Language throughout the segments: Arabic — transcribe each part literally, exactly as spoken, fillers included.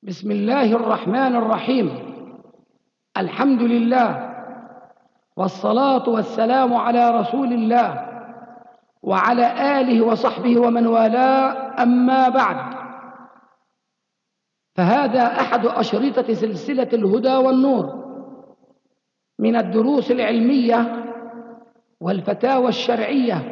بسم الله الرحمن الرحيم. الحمد لله والصلاة والسلام على رسول الله وعلى آله وصحبه ومن والاه، أما بعد، فهذا أحد أشرطة سلسلة الهدى والنور من الدروس العلمية والفتاوى الشرعية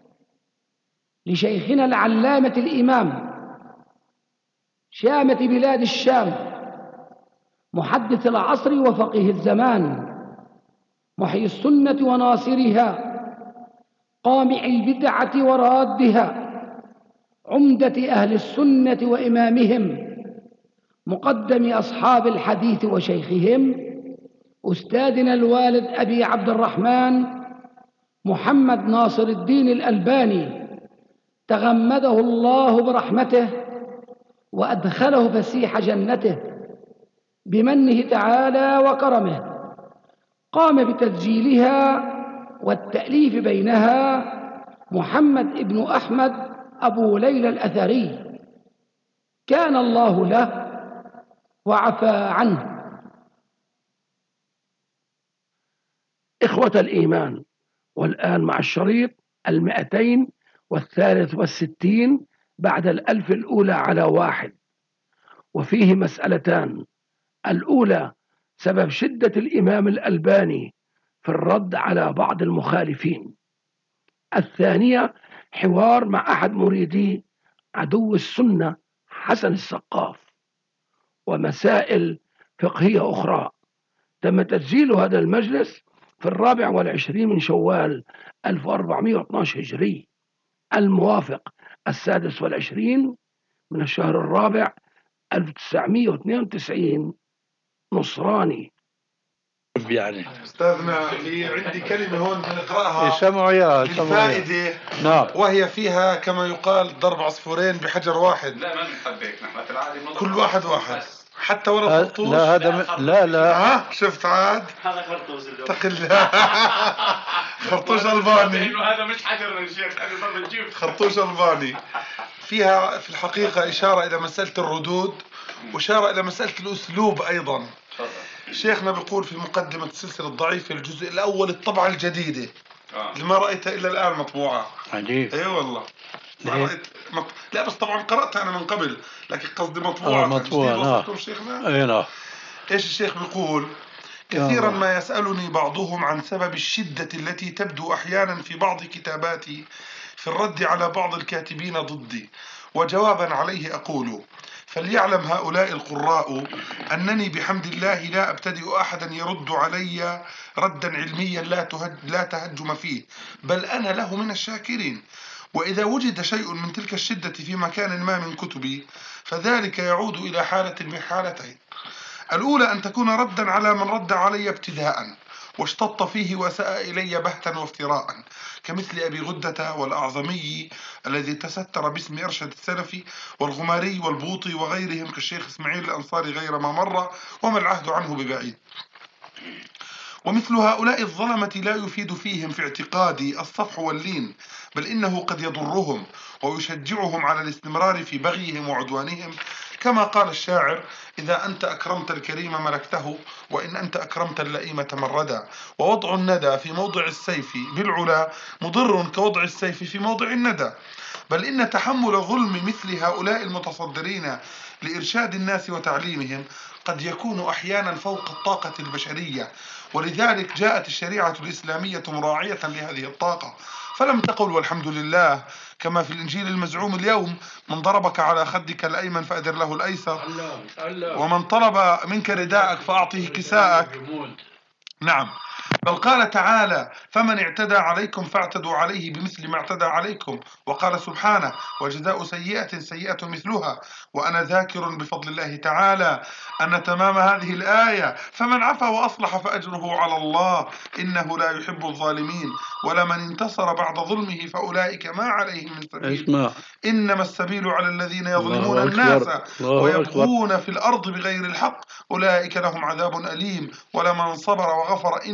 لشيخنا العلامة الإمام شامة بلاد الشام، محدث العصر وفقيه الزمان، محيي السنة وناصرها، قامع البدعة ورادها، عمدة أهل السنة وإمامهم، مقدم أصحاب الحديث وشيخهم، أستاذنا الوالد أبي عبد الرحمن محمد ناصر الدين الألباني، تغمده الله برحمته وأدخله فسيح جنته بمنه تعالى وكرمه. قام بتسجيلها والتأليف بينها محمد ابن أحمد أبو ليلى الأثري، كان الله له وعفى عنه. إخوة الإيمان، والآن مع الشريط المئتين والثالث والستين بعد الألف الأولى على واحد، وفيه مسألتان: الأولى سبب شدة الإمام الألباني في الرد على بعض المخالفين، الثانية حوار مع أحد مريدي عدو السنة حسن السقاف، ومسائل فقهية أخرى. تم تسجيل هذا المجلس في الرابع والعشرين من شوال ألف وأربعمائة واثني عشر هجري، الموافق السادس والعشرين من الشهر الرابع ألف وتسعمائة واثنين وتسعين نصراني. يعني استاذنا لي عندي كلمه هون بنقراها يسمعوا يا للفائده، نعم، وهي فيها كما يقال ضرب عصفورين بحجر واحد. لا ما بنحب هيك نحن في العادي، كل واحد واحد حتى ولو خرطوش. لا هذا م... لا لا ها شفت عاد هذا خرطوش اتق الله. خرطوش الباني، انه هذا مش حجر يا شيخ، هذا ضرب الجيب. خرطوش الباني. فيها في الحقيقه اشاره الى مساله الردود واشاره الى مساله الاسلوب ايضا. شيخنا بيقول في مقدمة السلسلة الضعيفة الجزء الأول الطبعة الجديدة آه. اللي ما رأيتها إلا الآن مطبوعة. عجيب. أي والله ما ليه؟ رأيت مط... لا بس طبعا قرأتها أنا من قبل، لكن قصدي مطبوعة. آه مطبوعة. نعم. شيخنا أي نعم. إيش الشيخ بيقول؟ كثيرا ما يسألني بعضهم عن سبب الشدة التي تبدو أحيانا في بعض كتاباتي في الرد على بعض الكاتبين ضدي، وجوابا عليه أقول: فليعلم هؤلاء القراء أنني بحمد الله لا أبتدئ أحدا يرد علي ردا علميا لا, تهج لا تهجم فيه، بل أنا له من الشاكرين. وإذا وجد شيء من تلك الشدة في مكان ما من كتبي فذلك يعود إلى حالة من حالتين: الأولى أن تكون ردا على من رد علي ابتداء واشتط فيه وساء إلي بهتا وافتراء، كمثل أبي غدة والأعظمي الذي تستر باسم أرشد السلفي، والغماري والبوطي وغيرهم كالشيخ إسماعيل الأنصاري غير ما مر وما العهد عنه ببعيد. ومثل هؤلاء الظلمة لا يفيد فيهم في اعتقادي الصفح واللين، بل إنه قد يضرهم ويشجعهم على الاستمرار في بغيهم وعدوانهم، كما قال الشاعر: إذا أنت أكرمت الكريم ملكته، وإن أنت أكرمت اللئيم تمردا. ووضع الندى في موضع السيف بالعلا مضر كوضع السيف في موضع الندى. بل إن تحمل ظلم مثل هؤلاء المتصدرين لإرشاد الناس وتعليمهم قد يكون أحيانا فوق الطاقة البشرية، ولذلك جاءت الشريعة الإسلامية مراعية لهذه الطاقة، فلم تقل والحمد لله كما في الإنجيل المزعوم اليوم: من ضربك على خدك الأيمن فأدر له الأيسر، ومن طلب منك رداءك فأعطيه كساءك. نعم، بل قال تعالى: فمن اعتدى عليكم فاعتدوا عليه بمثل ما اعتدى عليكم. وقال سبحانه: وجزاء سيئة سيئة مثلها. وأنا ذاكر بفضل الله تعالى أن تمام هذه الآية: فمن عفا وأصلح فأجره على الله إنه لا يحب الظالمين، ولمن انتصر بعد ظلمه فأولئك ما عليهم من سبيل. اسمع. إنما السبيل على الذين يظلمون الناس ويبغون في الأرض بغير الحق أولئك لهم عذاب أليم، ولمن صبر وغفر إن ذلك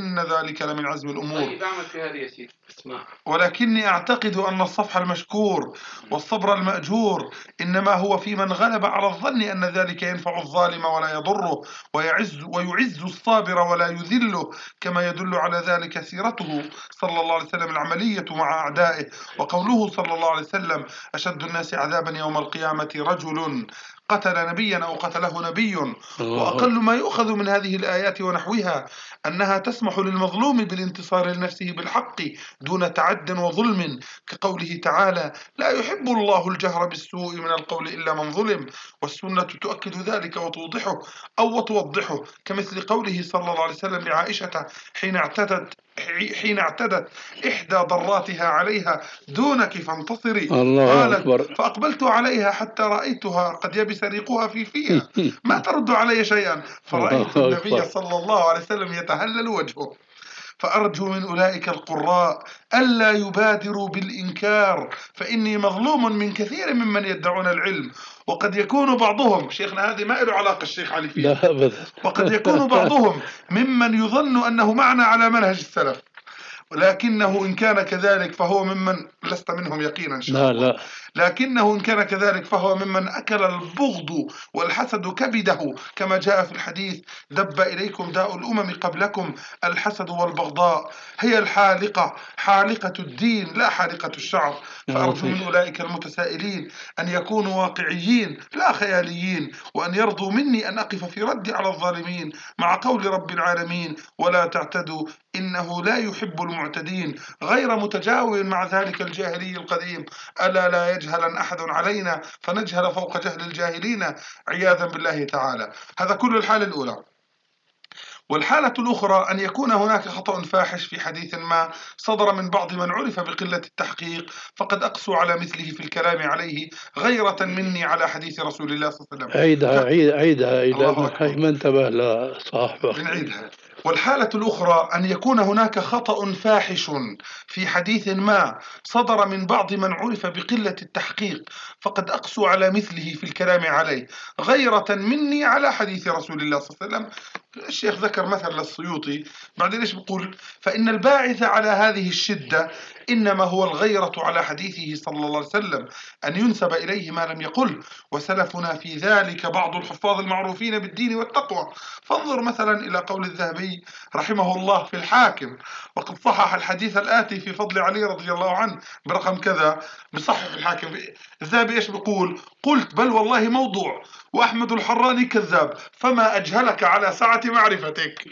ذلك لمن عزم الأمور. طيب أعمل في هذه يا سيدي. اسمع. ولكني أعتقد أن الصفح المشكور والصبر المأجور إنما هو في من غلب على الظن أن ذلك ينفع الظالم ولا يضره، ويعز ويعز الصابر ولا يذله، كما يدل على ذلك سيرته صلى الله عليه وسلم العملية مع أعدائه، وقوله صلى الله عليه وسلم: أشد الناس عذابا يوم القيامة رجل قتل نبيا أو قتله نبي. وأقل ما يؤخذ من هذه الآيات ونحوها أنها تسمح للمظلوم بالانتصار لنفسه بالحق دون تعد وظلم، كقوله تعالى: لا يحب الله الجهر بالسوء من القول إلا من ظلم. والسنة تؤكد ذلك وتوضحه أو وتوضحه، كمثل قوله صلى الله عليه وسلم لعائشة حين اعتدت حين اعتدت إحدى ضراتها عليها: دونك فانتصري. قالت: فأقبلت عليها حتى رأيتها قد يبس ريقها في فيها، ما ترد علي شيئا، فرأيت النبي صلى الله عليه وسلم يتهلل وجهه. فأرجو من أولئك القراء ألا يبادروا بالإنكار، فإني مظلوم من كثير ممن يدعون العلم، وقد يكون بعضهم، شيخنا هذه ما له علاقة الشيخ علي فيها، وقد يكون بعضهم ممن يظن أنه معنا على منهج السلف، ولكنه إن كان كذلك فهو ممن لست منهم يقينا إن شاء لا الله لا لكنه إن كان كذلك فهو ممن أكل البغض والحسد كبده، كما جاء في الحديث: دب إليكم داء الأمم قبلكم الحسد والبغضاء، هي الحالقة حالقة الدين لا حالقة الشعر. فأرجو من أولئك المتسائلين أن يكونوا واقعيين لا خياليين، وأن يرضوا مني أن أقف في رد على الظالمين مع قول رب العالمين: ولا تعتدوا إنه لا يحب المعتدين، غير متجاور مع ذلك الجاهلي القديم: ألا لا يجهل أحد علينا فنجهل فوق جهل الجاهلين عياذا بالله تعالى. هذا كل الحالة الأولى. والحالة الأخرى أن يكون هناك خطأ فاحش في حديث ما صدر من بعض من عرف بقلة التحقيق، فقد أقسو على مثله في الكلام عليه غيرة مني على حديث رسول الله صلى الله عليه وسلم. عيدها عيد عيدها إلى الله أكبر. ما انتبه لصاحبه. بنعيدها. والحالة الأخرى أن يكون هناك خطأ فاحش في حديث ما صدر من بعض من عرف بقلة التحقيق، فقد أقسو على مثله في الكلام عليه غيرة مني على حديث رسول الله صلى الله عليه وسلم. الشيخ ذكر مثل للسيوطي، بعدين إيش بقول؟ فإن الباعث على هذه الشدة إنما هو الغيرة على حديثه صلى الله عليه وسلم أن ينسب إليه ما لم يقل، وسلفنا في ذلك بعض الحفاظ المعروفين بالدين والتقوى. فانظر مثلا إلى قول الذهبي رحمه الله في الحاكم: وقد صحح الحديث الآتي في فضل علي رضي الله عنه برقم كذا. بصحح الحاكم. الذهبي إيش بقول؟ قلت: بل والله موضوع، وأحمد الحراني كذاب، فما أجهلك على سعة معرفتك.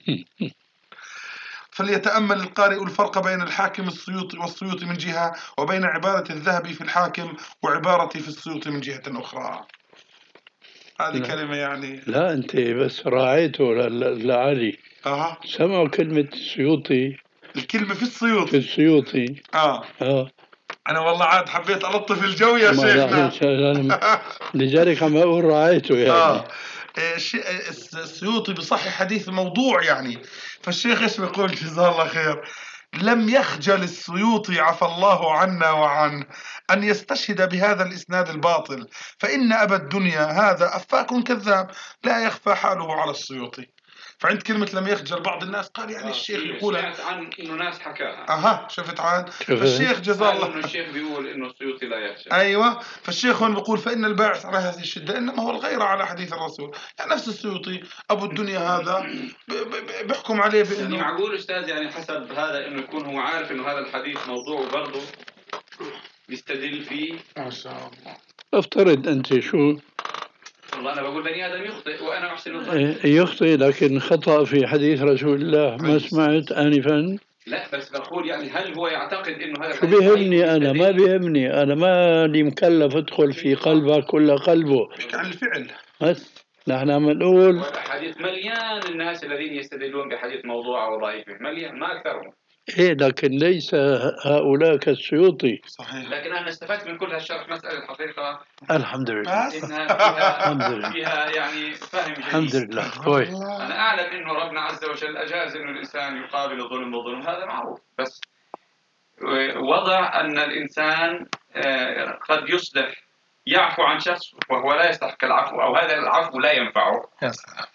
فليتأمل القارئ الفرق بين الحاكم السيوطي والسيوطي من جهة، وبين عبارة الذهبي في الحاكم وعبارتي في السيوطي من جهة أخرى. هذه لا. كلمة يعني لا أنت بس راعيته ل- لعلي أها سمعوا كلمة السيوطي الكلمة في في السيوطي. السيوطي. آه اه أنا والله عاد حبيت ألطف الجو يا ما شيخنا. لا لذلك عم أقول راعيته يعني. آه الش- السيوطي بصحي حديث موضوع يعني. فالشيخ إيش بيقول جزاه الله خير؟ لم يخجل السيوطي عفى الله عنا وعنه أن يستشهد بهذا الإسناد الباطل، فإن أبا الدنيا هذا أفاك كذاب لا يخفى حاله على السيوطي. فعند كلمة لم يخجل بعض الناس قال يعني الشيخ يقول سمعت عن إنه ناس حكاها. أها شفت عاد. شفت؟ فالشيخ جزاه قالوا إنه الله الشيخ بيقول إنه السيوطي لا يخشى. ايوه. فالشيخ هون بيقول: فان الباعث على هذه الشده انما هو الغيره على حديث الرسول. يعني نفس السيوطي ابو الدنيا هذا ب- ب- بيحكم عليه يعني بانه معقول أستاذ يعني حسب هذا إنه يكون هو عارف إنه هذا الحديث موضوع وبرضه بيستدل فيه. ما شاء الله. افترض أنت شو والله أنا بقول بني آدم يخطئ وأنا أحسن الظن. إيه، يخطئ لكن خطأ في حديث رسول الله ما سمعت آنفا. لا بس بقول يعني هل هو يعتقد إنه هذا شو الحديث ضعيف بيهمني أنا؟ ما وبيستدل؟ بيهمني أنا، ما لي مكلف أدخل في قلبك كل قلبه. بيحكي عن الفعل. بس نحن عم نقول والحديث مليان الناس الذين يستدلون بحديث موضوع أو ضعيف، مليان ما أكثرهم. إيه، لكن ليس هؤلاء كالسيوطي. صحيح. لكن أنا استفدت من كل هالشرح مسألة الحقيقة الحمد لله. بس إنها فيها الحمد لله. فيها يعني فهم جيد. الحمد لله. كويس. أنا أعلم إنه ربنا عز وجل أجاز إنه الإنسان يقابل الظلم بالظلم، هذا معروف، بس وضع أن الإنسان آه، قد يصلح يعفو عن شخص وهو لا يستحق العفو، أو هذا العفو لا ينفعه. يا سلام.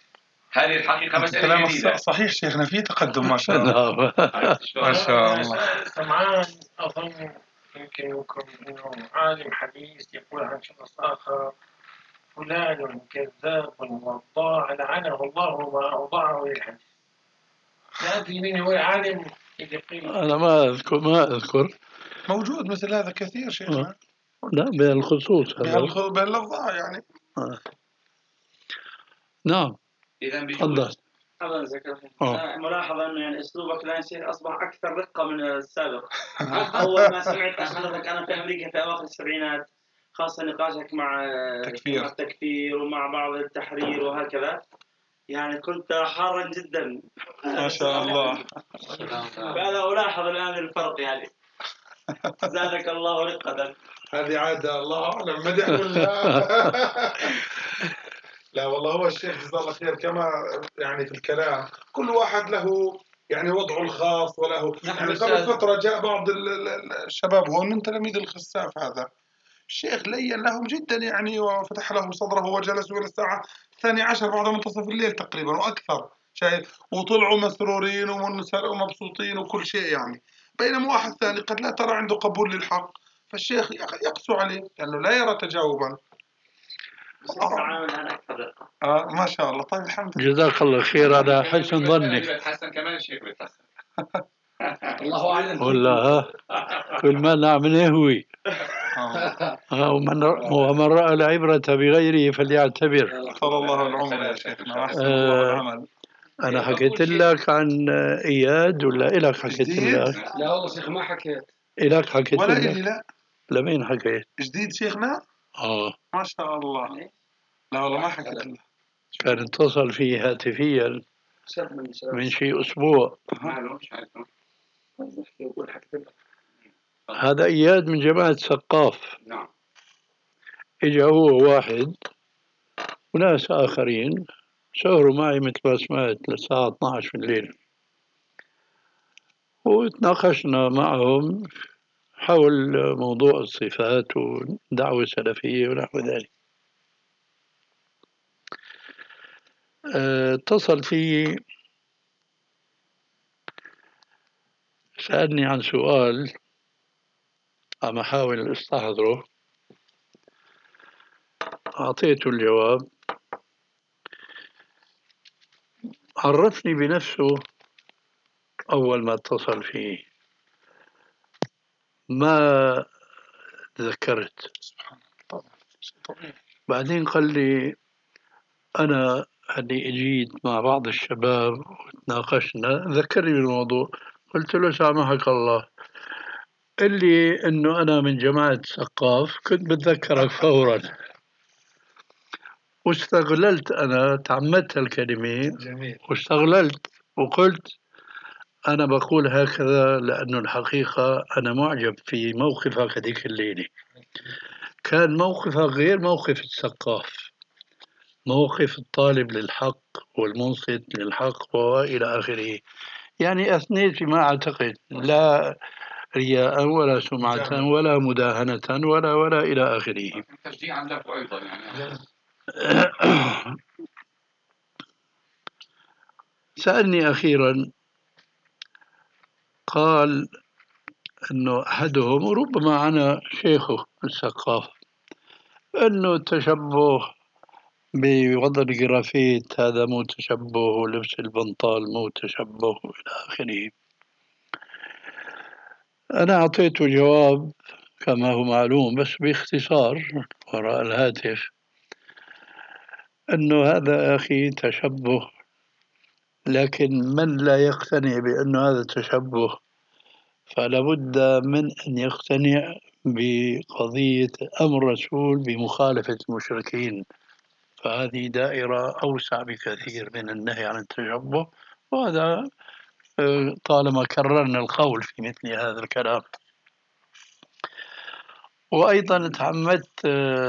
هذه الحقيقة مسألة كلام جديدة. صحيح شيخنا، في تقدم ما شاء الله. نعم. ما شاء الله. سمعان أظن يمكن يكون إنه عالم حديث يقول عن شخص آخر فلان كذاب وضاع لعنه الله وما أوضعه للحديث. لا أدري من هو العالم اللي يقول. أنا ما أذكر ما أذكر موجود مثل هذا كثير شيخنا. لا بالخصوص هذا. بهالخ- بهاللفظة يعني. آه. نعم. إذا تفضل. بيجوز. الله يجزاك آه. خير. ملاحظة إنه يعني أسلوبك الآن شيخ أصبح أكثر رقة من السابق. أول ما سمعت حضرتك أنا في أمريكا في أواخر السبعينات، خاصة نقاشك مع تكفير. مع التكفير ومع بعض التحرير وهكذا، يعني كنت حارا جدا. ما شاء الله. فأنا ألاحظ الآن الفرق يعني. زادك الله رقة. هذه عادة الله أعلم مدح كلها. لا والله هو الشيخ جزاه الله خير كما يعني في الكلام كل واحد له يعني وضعه الخاص وله يعني قبل فترة جاء بعض ال- ال- الشباب هون من تلاميذ الخساف هذا الشيخ لين لهم جدا يعني وفتح لهم صدره وجلسوا إلى الساعة الثانية عشر بعد منتصف الليل تقريبا وأكثر شايف وطلعوا مسرورين ومنسر- ومبسوطين وكل شيء يعني بينما واحد ثاني قد لا ترى عنده قبول للحق فالشيخ يق- يقسو عليه لأنه لا يرى تجاوبا. بس التعامل الآن أكثر رقة. آه ما شاء الله طيب الحمد لله. جزاك الله خير على حسن ظنك. بيتحسن كمان الشيخ بيتحسن. الله أعلم. ولا ها كل ما نعمله هو آه. ها، ومن ومن رأى العبرة بغيره فليعتبر. طال الله العمر يا شيخنا أحسن الله آه، العمل. أنا حكيت لك عن إياد ولا إلك حكيت جديد؟ لك؟ لا والله شيخ ما حكيت. إلك حكيت ولا لك؟ إلي لا. لمين حكيت؟ جديد شيخنا؟ آه ما شاء الله. لا والله ما حكيت له. كان اتصل فيه هاتفيا من شيء أسبوع. ماله مش عارف. هذا إياد من جماعة سقاف. نعم. إجا هو واحد وناس آخرين سهروا معي مثل ما سمعت للساعة اثني عشر بالليل، وتناقشنا معهم حول موضوع الصفات ودعوة سلفية ونحو ذلك. اه، اتصل في سألني عن سؤال عم أحاول أستحضره، أعطيته الجواب. عرفني بنفسه أول ما اتصل فيه، ما تذكرت. بعدين قال لي أنا اللي أجيت مع بعض الشباب وتناقشنا، ذكرني بالموضوع. قلت له سامحك الله، اللي إنه أنا من جماعة سقاف كنت بتذكرك فورا. واستغللت، أنا تعمدت الكلمة جميل. واستغللت وقلت أنا بقول هكذا لأنه الحقيقة أنا معجب في موقفك هذيك الليلة. كان موقفك غير موقف السقاف، موقف الطالب للحق والمنصت للحق وإلى آخره. يعني أثنيت فيما أعتقد، لا رياء ولا سمعة ولا مداهنة ولا ولا إلى آخره. تشجيعا له أيضا يعني. سألني أخيرا، قال أنه أحدهم وربما أنا شيخه السقاف، أنه التشبه بوضع الجرافيت هذا مو تشبه، ولبس البنطال مو تشبه إلى آخره. أنا أعطيته جواب كما هو معلوم بس باختصار وراء الهاتف، أنه هذا أخي تشبه، لكن من لا يقتنع بأن هذا تشبه فلا بد من أن يقتنع بقضية أمر الرسول بمخالفة المشركين، فهذه دائرة أوسع بكثير من النهي عن التشبه. وهذا طالما كررنا القول في مثل هذا الكلام. وأيضا تعمدت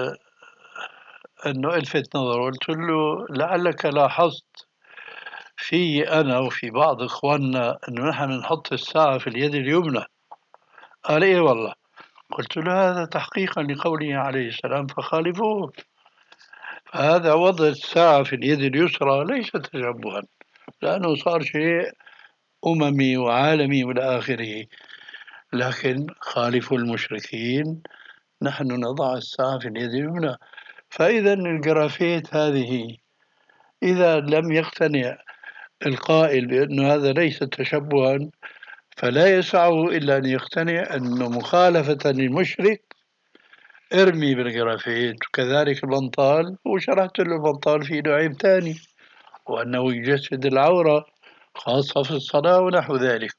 أنه ألفت نظره، قلت له لعلك لاحظت في أنا وفي بعض إخواننا أنه نحن نحط الساعة في اليد اليمنى. قال إيه والله. قلت له هذا تحقيقا لقوله عليه السلام فخالفوه. هذا وضع الساعة في اليد اليسرى ليس تشبها، لأنه صار شيء أممي وعالمي والى آخره. لكن خالفوا المشركين، نحن نضع الساعة في اليد اليمنى. فإذا الجرافيت هذه إذا لم يقتنع القائل بأن هذا ليس تشبها، فلا يسعه إلا أن يقتنع أنه مخالفة للمشرك ارمي بالجرافيت. وكذلك البنطال، وشرحت له البنطال في له عيب ثاني، وأنه يجسد العورة خاصة في الصلاة ونحو ذلك.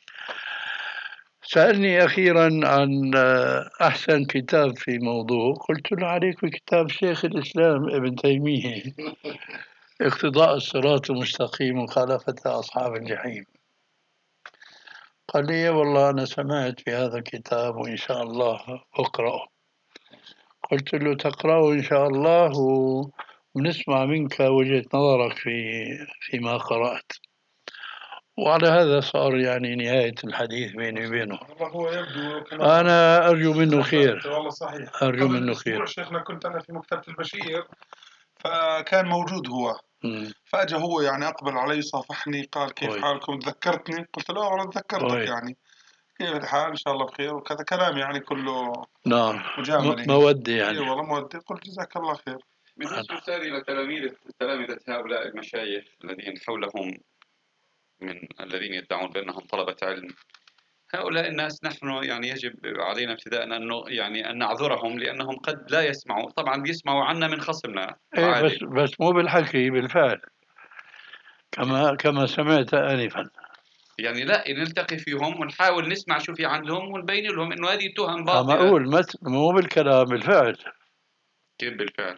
سألني أخيرا عن أحسن كتاب في موضوع، قلت له عليك بكتاب شيخ الإسلام ابن تيمية اقتضاء الصراط المستقيم مخالفة أصحاب الجحيم. قال لي والله أنا سمعت في هذا الكتاب وإن شاء الله أقرأه. قلت له تقرأه إن شاء الله ونسمع منك وجهة نظرك في فيما قرأت. وعلى هذا صار يعني نهاية الحديث بيني وبينه. والله هو يبدو كما أنا أرجو منه خير، والله صحيح. أرجو قبل منه أسبوع خير. شيخنا كنت أنا في مكتبة البشير، فكان موجود هو، مم. فأجا هو يعني أقبل علي صافحني قال كيف كويس. حالكم، تذكرتني؟ قلت له والله تذكرتك كويس. يعني كيف الحال، إن شاء الله بخير وكذا كلام يعني كله نعم، مجاملة. م- مودة إي يعني. والله مودي. قلت جزاك الله خير. بالنسبة أستاذ إلى تلاميذ تلامذة هؤلاء المشايخ الذين حولهم من الذين يدعون بأنهم طلبة علم، هؤلاء الناس نحن يعني يجب علينا ابتداء أن يعني أن نعذرهم، لأنهم قد لا يسمعوا، طبعا بيسمعوا عنا من خصمنا إيه وعادي. بس بس مو بالحكي، بالفعل، كما كما سمعت آنفا. يعني لا نلتقي فيهم ونحاول نسمع شو في عندهم ونبين لهم إنه هذه تهم عم باطلة. أقول مس- مو بالكلام، بالفعل. كيف بالفعل؟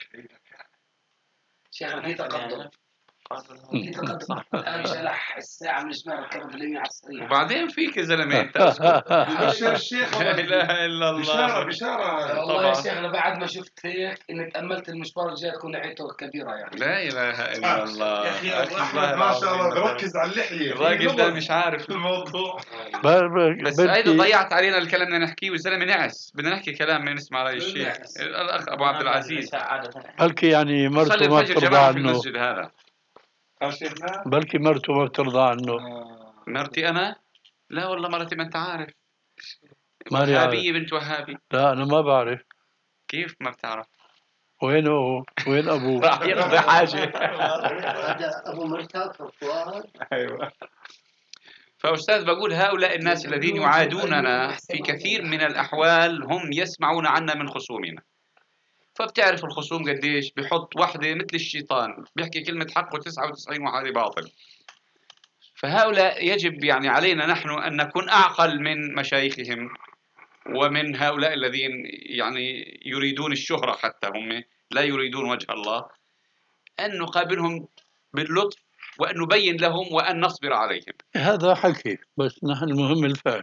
شيخنا في تقدم، في تقدم الآن شلح الساعة من شمال ركبت باليمين على السريع. وبعدين فيك يا زلمة أنت اسكت. بشر الشيخ لا إله إلا بشارة الله. بشارة. والله يا طبعا. شيخنا بعد ما شفت هيك إني تأملت المشوار الجاي تكون نهايته كبيرة يعني. لا إله إلا الله. يا أخي أخي أحمد الله ما شاء الله العظيم. بركز على اللحية، الراجل ده مش عارف الموضوع. ب- ب- بس هيدا بلكي ضيعت علينا الكلام بدنا نحكيه والزلمه نعس، بدنا نحكي كلام ما نسمع رأي الشيخ الأخ أبو عبد العزيز. بلكي يعني مرته صلي ما الفجر بترضى جماعة في عنه، المسجد هذا. ها شيخنا؟ بلكي مرته ما بترضى عنه. مرتي أنا؟ لا والله مرتي ما أنت عارف، ماني عارف. وهابية بنت وهابي. لا أنا ما بعرف. كيف ما بتعرف؟ وين هو؟ وين أبوه؟ راح يقضي حاجة. هذا أبو مرتضى فؤاد. أيوة. فأستاذ بقول هؤلاء الناس الذين يعادوننا في كثير من الأحوال هم يسمعون عنا من خصومنا. فبتعرف الخصوم قديش بيحط واحدة مثل الشيطان بيحكي كلمة حق وتسعة وتسعين واحدة باطل. فهؤلاء يجب يعني علينا نحن أن نكون أعقل من مشايخهم ومن هؤلاء الذين يعني يريدون الشهرة، حتى هم لا يريدون وجه الله، أن نقابلهم باللطف وأن نبين لهم وأن نصبر عليهم. هذا حكي، بس نحن المهم الفعل.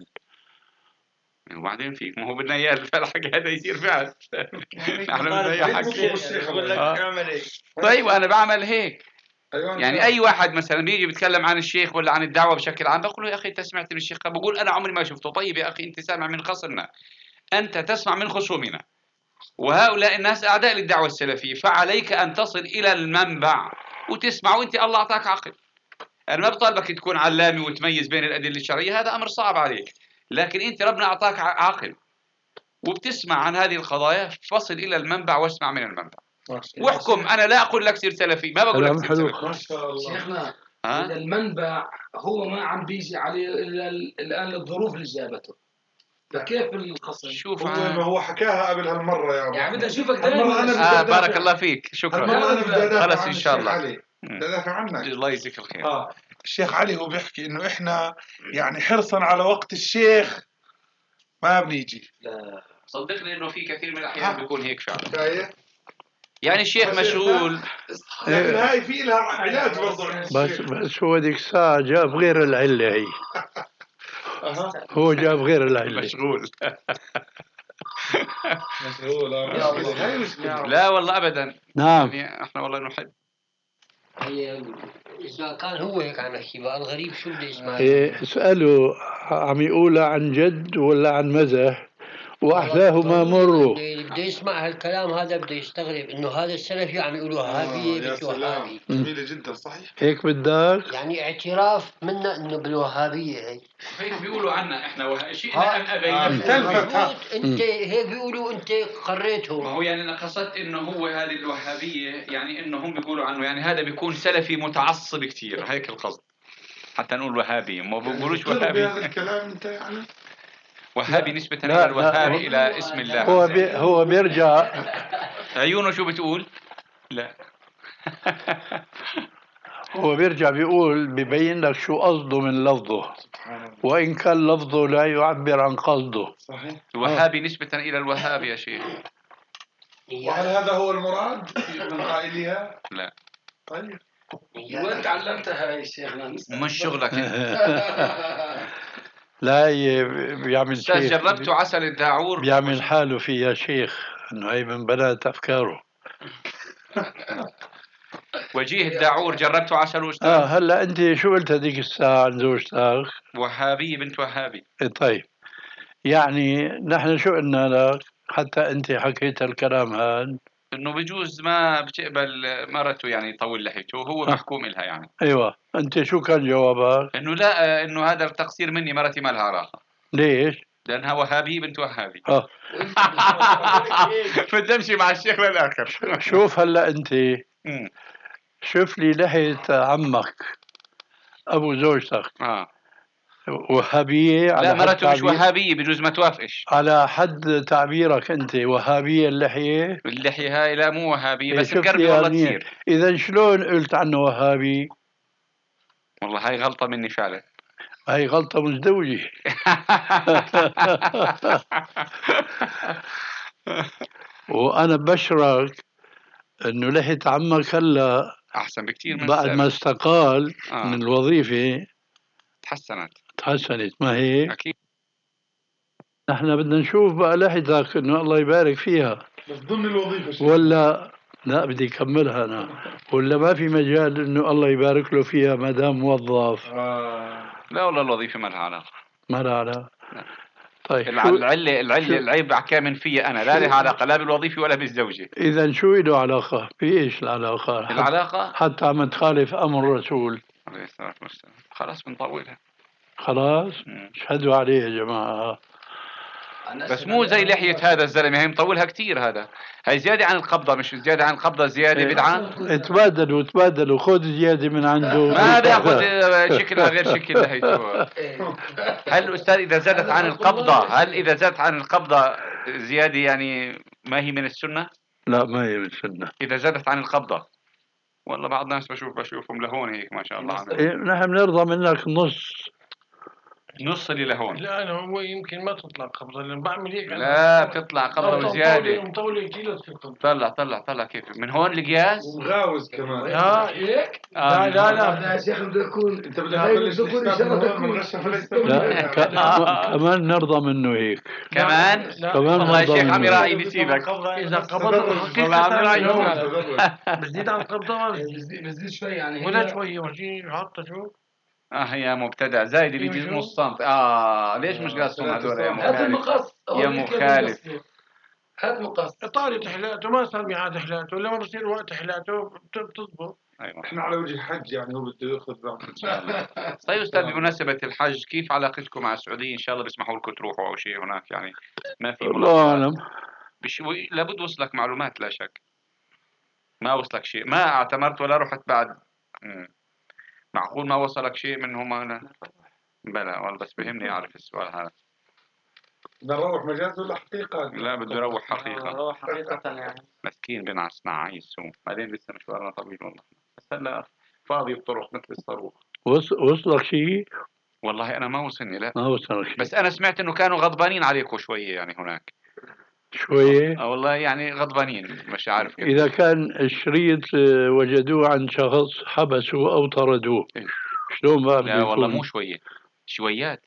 وبعدين فيك ما هو بدنا إياه الفعل حق هذا يصير فعل. نحن بدنا إياه حكي. يقول لك آه. اعمل هيك. طيب أنا بعمل هيك. أيوة يعني أي واحد مثلا بيجي بيتكلم عن الشيخ ولا عن الدعوة بشكل عام بقول له يا أخي أنت سمعت من الشيخ؟ بقول أنا عمري ما شفته. طيب يا أخي أنت سامع من خصمنا، أنت تسمع من خصومنا، وهؤلاء الناس أعداء للدعوة السلفية، فعليك أن تصل إلى المنبع وتسمع، وأنت الله أعطاك عقل. أنا ما بطالبك تكون علامي وتميز بين الأدلة الشرعية، هذا أمر صعب عليك، لكن أنت ربنا أعطاك عقل وبتسمع عن هذه القضايا، فصل إلى المنبع واسمع من المنبع واحكم. أنا لا أقول لك سير سلفي، ما بقول لك كلام سير حلو. سلفي. ما شاء الله. شيخنا ها؟ إذا المنبع هو ما عم بيجي عليه إلا ال- الآن الظروف اللي جابته، فكيف الخصم؟ شوف هو عن- ما هو حكاها قبل هالمرة يا يعني أبو. بدي أشوفك هالمرة دائما. أنا بدي آه أدافع. بارك الله فيك، شكرا. هالمرة أنا بدي أدافع خلص عن إن شاء الشيخ الله. علي. مم. بدي أدافع عنك. الله يجزيك الخير. آه الشيخ علي هو بيحكي إنه إحنا يعني حرصا على وقت الشيخ ما بنيجي. صدقني انه في كثير من الاحيان بيكون هيك فعلا. شايف؟ يعني الشيخ مشغول. لكن هاي في لها علاج برضه عند بس الشيخ. بس هو ذيك الساعة جاب غير العلة هي. أها. هو جاب غير العلة. مشغول. مشغول. آه، مشكلة. هاي مشكلة. لا والله ابدا. نعم. يعني احنا والله نحب. هي إذا كان هو هيك عم يحكي بقى الغريب شو بده يسمع؟ إيه، اسأله عم يقولها عن جد ولا عن مزح، وحداهما مر. اللي بده يسمع هالكلام هذا بده يستغرب انه هذا السلفي عم يقولوا آه وهابيه يا بنت سلام، وهابي. جميلة جدا صحيح. هيك بدك؟ يعني اعتراف منا انه بالوهابيه هي. هيك بيقولوا عنا احنا وه... شئنا ها- ام آه، ابينا. اختلفت ها. مظبوط، انت هيك بيقولوا انت ما قريتهم. هو يعني انا قصدت انه هو هذه الوهابيه، يعني انه هم بيقولوا عنه يعني هذا بيكون سلفي متعصب كثير، هيك القصد. حتى نقول وهابي، ما بيقولوش تقر وهابي. بهذا الكلام انت يعني؟ وهابي نسبة لا، إلى الوهاب لا، إلى اسم الله. هو بي هو بيرجع عيونه شو بتقول؟ لا. هو بيرجع بيقول ببين لك شو قصده من لفظه، سبحان الله. وإن كان لفظه لا يعبر عن قصده. صحيح. الوهابي نسبة إلى الوهاب يا شيخ. وهل هذا هو المراد من قائلها؟ لا. طيب. وين تعلمتها يا شيخنا؟ مش شغلك انت. لا، ي- بيعمل أستاذ شيخ، جربتوا عسل الداعور؟ بيعمل حاله فيها شيخ انه هي من بنات افكاره. وجيه الداعور جربتوا عسل أستاذ؟ اه هلا انت شو قلت هذيك الساعه عن زوجتك؟ وهابي بنت وهابي. إيه طيب، يعني نحن شو قلنا لك حتى انت حكيت الكلام هذا؟ انه بجوز ما بتقبل مرته يعني يطول لحيته، هو آه. محكوم لها يعني. ايوه، انت شو كان جوابك؟ انه لا، انه هذا التقصير مني، مرتي ما لها علاقه. ليش؟ لانها وهابي بنت وهابي. اه بدي امشي مع الشيخ للاخر. شوف هلا انت، أمم. شوف لي لحية عمك ابو زوجتك اه وهابية على لا، حد مرته مش تعبير، وهابيه، بجوز ما توافقش. على حد تعبيرك انت وهابية اللحية. اللحيه هاي لا مو وهابيه، بس شوف مقربه لي والله يعني تصير. اذا شلون قلت عنه وهابي؟ والله هاي غلطه مني فعلا. هاي غلطة مزدوجة. وأنا بشرك إنه لحية عمك هلا احسن بكثير من بعد ما السابق. استقال آه. من الوظيفة تحسنت تحسنت، ما هيك؟ اكيد. نحن بدنا نشوف بقى لحيتك إنه الله يبارك فيها، بس ضمن الوظيفة شيء. ولا لا بدي أكملها أنا، ولا ما في مجال إنه الله يبارك له فيها ما دام موظف؟ آه. لا والله الوظيفه ما لها علاقه. ما لها علاقة. طيب الع- شو العله العله شو العيب كامن فيا انا، لا لها علاقه لا بالوظيفه ولا بالزوجه. إذا شو له علاقة؟ في إيش العلاقة؟ حتى, العلاقه حتى عم تخالف أمر الرسول. عليه الصلاه والسلام. خلاص بنطولها. خلاص مم. اشهدوا عليه يا جماعة. بس مو زي لحيه هذا الزلمه، هي مطولها كثير. هذا هي زياده عن القبضه، مش زياده عن القبضه، زياده إيه. بدعه. تبادلوا تبادلوا، خذ زيادة من عنده. ما بياخذ شكلها غير شكل لحيته. هل الأستاذ إذا زادت عن القبضة، هل إذا زادت عن القبضة زيادة يعني ما هي من السنة؟ لا ما هي من السنة. إذا زادت عن القبضة، والله بعض الناس بشوف بشوفهم لهون هيك ما شاء الله عنهم. إيه نحن بنرضى منك نص. نص اللي لهون. لا أنا هو يمكن ما تطلع قبضة لأن بعمل هيك. لا بتطلع قبضة وزيادة. مطولة كيلو في القبضة. طلع طلع طلع كيف من هون القياس؟ ومغاوز كمان. لا هيك؟ آه لا لا لا. هذا يا شيخ بده يكون انت بدك تبلش بده يكون الحساب من إشارة هون من غشة فليس لا ك- كمان نرضى منه هيك. كمان؟ لا. كمان والله يا نرضى شيخ عم منه. يراعي بيسيبك. إذا قبضت والله عم يراعي حقيقة بزيد عن القبضة ما بزيد. بزيد بزيد شوي يعني. ولا هي- شوية وشي حاطة شو؟ اه يا مبتدع زايد اللي بيجي نص سنت. اه ليش مش قاسهم هذول يا هات مخالف؟ المقص. يا مخالف. هات مقص. طالت حلاته ما صار ميعاد حلاته، لما بصير وقت حلاته بت- بتزبط. ايوه. احنا على وجه الحج يعني هو بده ياخذ راحته ان شاء الله. طيب استاذ، بمناسبة الحج كيف علاقتكم مع السعودية؟ ان شاء الله بيسمحوا لكم تروحوا او شيء هناك يعني؟ ما في الله ملاحظات؟ أعلم. بش... لابد وصلك معلومات لا شك. ما وصلك شيء؟ ما اعتمرت ولا رحت بعد؟ مم. معقول ما وصلك شيء منهم؟ انا بلا والله بس بهمني اعرف السؤال هذا. بدنا نروح مجاز ولا حقيقة؟ لا بده يروح حقيقة. روح حقيقة يعني. مسكين بنعس عايز سوم، بعدين لسه مشوارنا طويل والله. بس هلا فاضي بطرق مثل الصاروخ. وص- وصلك شيء؟ والله انا ما وصلني لا. ما وصلك شيء. بس انا سمعت انه كانوا غضبانين عليكم شوية يعني هناك. شوية. اه والله يعني غضبانين، مش عارف كيف. إذا كان الشريط آه، وجدوه عن شخص حبسوه أو طردوه، إيه. شلون بقى لا بده والله يكون؟ مو شوية، شويات.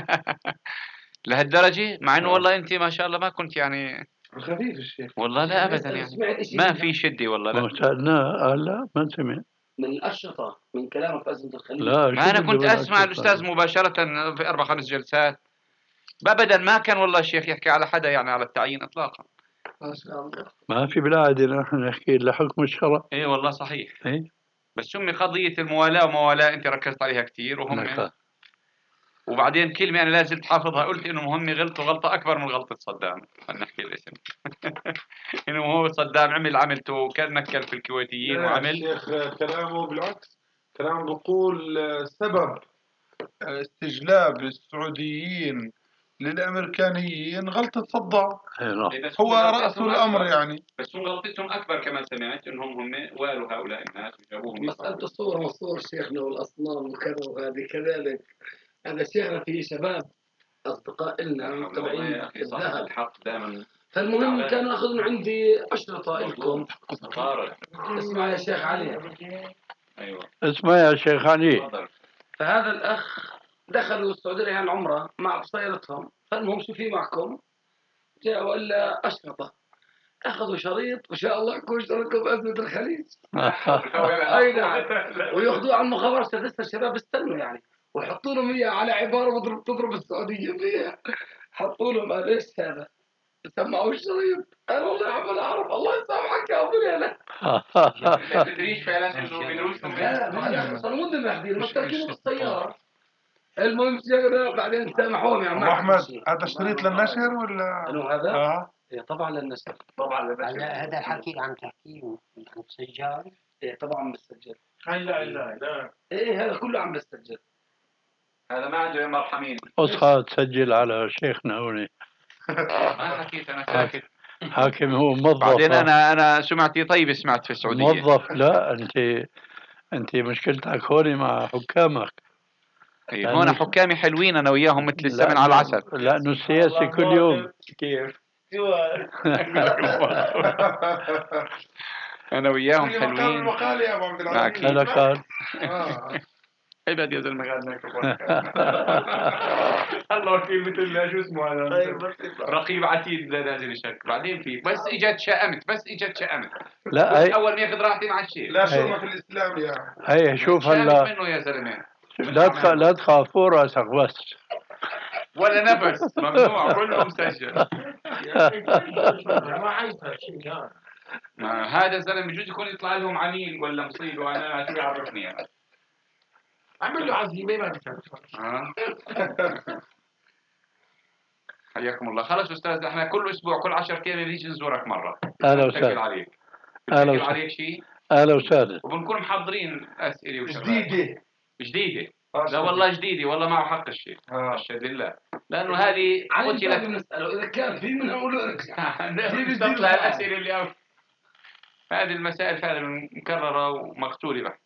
لهالدرجة، مع انه والله انت ما شاء الله ما كنت يعني. خفيف الشيخ. والله لا ابدا يعني سمعت إشي ما من- في شدة والله ما لا. سألناه قال لا ما سمع. من الأشرطة من كلامك في أزمة الخليج. لا ما شو انا بده كنت بالأشرطة؟ اسمع الاستاذ مباشرة في اربع خمس جلسات. ابدا ما كان والله الشيخ يحكي على حدا يعني على التعيين اطلاقا. ما شاء الله. ما في بالعادة نحن نحكي لحكم الشرع. اي والله صحيح. إيه؟ بس سمي قضيه الموالاه وموالاه انت ركزت عليها كثير وهم. لك. وبعدين كلمه انا لازم حافظها، قلت انه هم غلطوا غلطه اكبر من غلطه صدام. خلينا نحكي الاسم. انه هو صدام عمل عملته وكان نكل في الكويتيين لا وعمل. الشيخ كلامه بالعكس، كلامه بقول آه، سبب آه، استجلاب السعوديين للأمريكانيين غلطة صدام، إيه نعم. إيه بس هو هم رأس غلطتهم الأمر أكبر. يعني. بس هم غلطتهم اكبر كمان سمعت انهم هم والوا هؤلاء الناس وجابوهم. مسألة الصور وصور شيخنا والأصنام وكذا وهذه كذلك. هذا شيخنا في شباب أصدقاء لنا والله متبعين يا اخي صاحب الذهب. الحق دائما. فالمهم كانوا ياخذوا من عندي أشرطة لكم. طارق. اسمع يا شيخ علي. ايوه. اسمع يا شيخ علي. تفضل. فهذا الأخ دخلوا السعودية يعني العمرة مع بصيرتهم. فالمهم شو في معكم؟ جاء ولا أشرطة. أخذوا شريط وإن شاء الله يكون اشتركوا بأزمة الخليج. أي نعم. وياخذوه على المخابرات لسه الشباب استنوا يعني. ويحطوا لهم إياه على عبارة بضرب تضرب السعودية فيها. حطوا لهم قال إيش هذا؟ سمعوا الشريط. قال والله يا عم أنا أعرف الله يسامحك يا أبو ليلى. لا تدريش فعلا انه بدروسهم. لا مش صار مدة محدين مستركين بالسيارة. المهم شغله بعدين سامحوهم يعني أبو ما أحمد حكوا شيء. هذا شريط للنشر ولا؟ انه هذا؟ آه. إيه طبعا للنشر. طبعا للنشر. هلا هذا الحكي عم تحكيه عم تسجل؟ إيه طبعا بسجل. هاي لا لا لا إيه هذا كله عم بسجل. هذا ما عنده يا مرحمين. اصحى تسجل على شيخنا هون. ما حكيت انا ساكت. حاكم هو موظف. بعدين انا انا سمعتي طيب سمعت في السعوديه. موظف. لا انت انت مشكلتك هون مع حكامك. إيه هون حكامي حلوين انا وياهم مثل السمن على العسل. لانه السياسه كل يوم. كيف؟ انا وياهم في مقال حلوين. المقال يا أبو عبد ما العزيز. أكيد. هلا قال. آه. ابعد يا زلمه قاعد ناكل. الله وكيل مثل شو اسمه هذا رقيب عتيد لا نازل شك. بعدين في بس اجت شأمت بس اجت شأمت. لا هي اول ما ياخذ راحتي مع الشيء. لا شؤم في الإسلام يا هي شوف شأمت هلا منه يا زلمه. لا تخ... لا تخافوا راسك بس. ولا نفس ممنوع كله مسجل. ما عايزها شيء كان. ما هذا الزلمه بجوز يكون يطلع لهم عميل ولا مصيبه وانا شو يعرفني انا. عمل له عزيمه ما بتعرف. ها حياكم الله. خلص استاذ احنا كل اسبوع كل عشر ايام بنيجي نزورك مره. اهلا بنسجل وسهلا. عليك. اهلا بنسجل وسهلا. عليك شيء. اهلا وسهلا. وبنكون محضرين اسئله وشغلات جديدة. جديده. آه، لا والله جديده والله معه حق الشيء. آه. اشهد بالله لانه هذه علي قتلت. الباب بنسأله إذا كان في منها قولوا ارجع. جيب تطلع الاسئله اللي أو... هذه المسائل فعلا مكرره ومقتوله بها.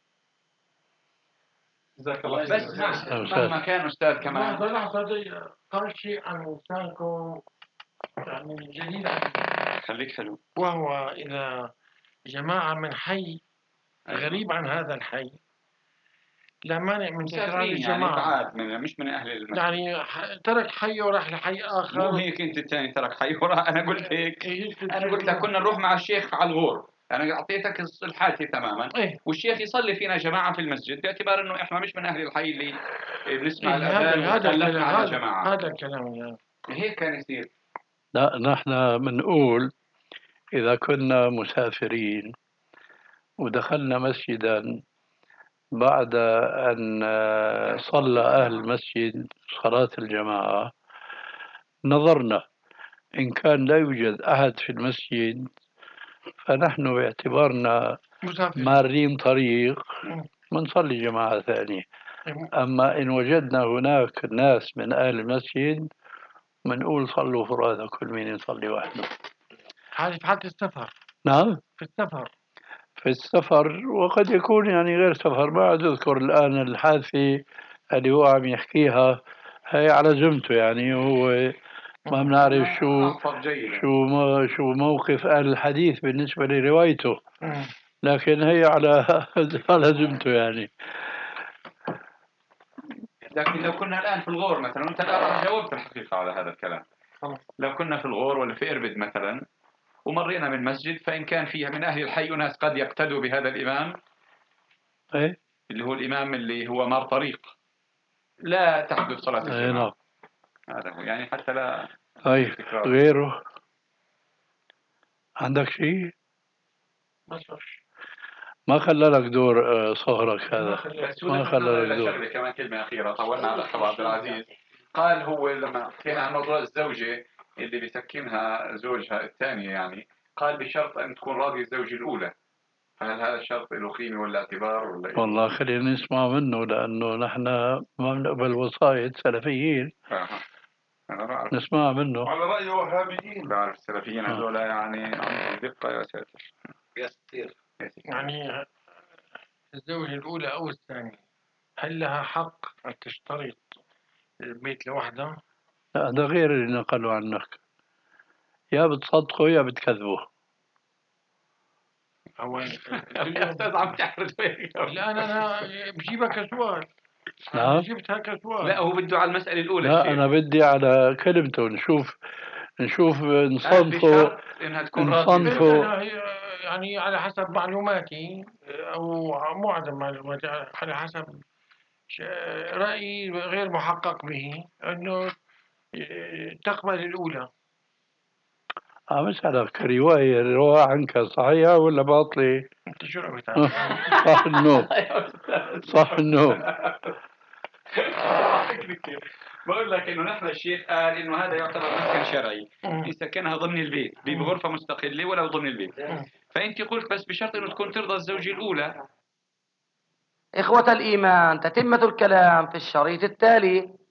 جزاك الله بس خير. مهما كان استاذ كمان. لحظة لحظة دي قال شيء عن لسانكم يعني جديد علي. خليك حلو. وهو إذا جماعة من حي غريب عن هذا الحي لا مانع من تكرار مسافرين يعني الجماعة. بعاد من مش من اهل المسجد. يعني ح- ترك حي وراح لحي مو آخر. هيك انت الثاني ترك حي ورا. انا قلت هيك. إيه انا قلت لك كنا نروح مع الشيخ على الغور. انا اعطيتك الحالتي تماما. إيه. والشيخ يصلي فينا جماعه في المسجد باعتبار انه احنا مش من اهل الحي اللي بنسمع إيه الاذان هذا هذا وتكلفنا الكلام على هذا جماعه. هذا الكلام يعني. هيك كان يصير. لا نحن بنقول إذا كنا مسافرين ودخلنا مسجدا بعد أن صلى أهل المسجد صلاة الجماعة نظرنا إن كان لا يوجد أحد في المسجد فنحن باعتبارنا مسافر. مارين طريق مم. بنصلي جماعة ثانية. إيه. أما إن وجدنا هناك ناس من أهل المسجد بنقول صلوا فرادى كل مين يصلي وحده. هذه في حالة السفر. نعم في السفر. في السفر وقد يكون يعني غير سفر. ما عاد أذكر الآن الحادثة اللي هو عم يحكيها هي على زمته يعني هو ما بنعرف شو شو ما شو موقف أهل الحديث بالنسبة لروايته مم. لكن هي على على زمته يعني. لكن لو كنا الان في الغور مثلا وانت الان جاوبت الحقيقه على هذا الكلام. لو كنا في الغور ولا في اربد مثلا ومرينا من مسجد فإن كان فيها من أهل الحي ناس قد يقتدوا بهذا الإمام إيه اللي هو الإمام اللي هو مار طريق لا تحدث صلاة إيه الجماعة. نعم. هذا هو يعني حتى لا طيب تكرار. غيره عندك شيء؟ بس وش. ما خلى لك دور آه، صهرك هذا؟ بس هو ما لفت خلى نظري لك دور. لشغله كمان كلمه اخيره طولنا على اخ عبد العزيز. قال هو لما حكينا عن موضوع الزوجه اللي بيسكنها زوجها الثانيه يعني قال بشرط ان تكون راضيه الزوجه الاولى. هل هذا الشرط له قيمه ولا اعتبار ولا ايه؟ والله خلينا نسمع منه لأنه نحن ما بنقبل وسائط سلفيين. آه. انا بعرف. نسمع منه. على رأي وهابيين. بعرف السلفيين آه. هذول يعني عندهم دقه يا ساتر. يستير. يعني الزوجة الأولى أو الثانية هل لها حق أن تشترط البيت لوحدها؟ لا هذا غير اللي نقلوا عنك، يا بتصدقوا يا بتكذبوا. أو يا استاذ عم تحرج فيك. الآن أنا بجيبها كسؤال. أنا نعم. جبتها كسؤال. لا هو بده على المساله الاولى لا الشيخ. أنا بدي على كلمته نشوف نشوف قال نصنفه بشرط انها تكون راضيه نصنفه. الزوجة. أنا هي- يعني على حسب معلوماتي أو معظم معلوماتي على حسب ش- رأيي غير محقق به أنه تقبل الأولى. عم أسألك رواية رواية عنك صحيحة ولا باطلة؟ أنت شو رأيك؟ صح النوم. صح النوم. بقول لك انه نحن الشيخ قال انه هذا يعتبر مسكن شرعي يسكنها ضمن البيت بغرفه مستقله ولا ضمن البيت. فانت قلت بس بشرط انه تكون ترضى الزوجه الاولى. إخوة الإيمان، تتمة الكلام في الشريط التالي.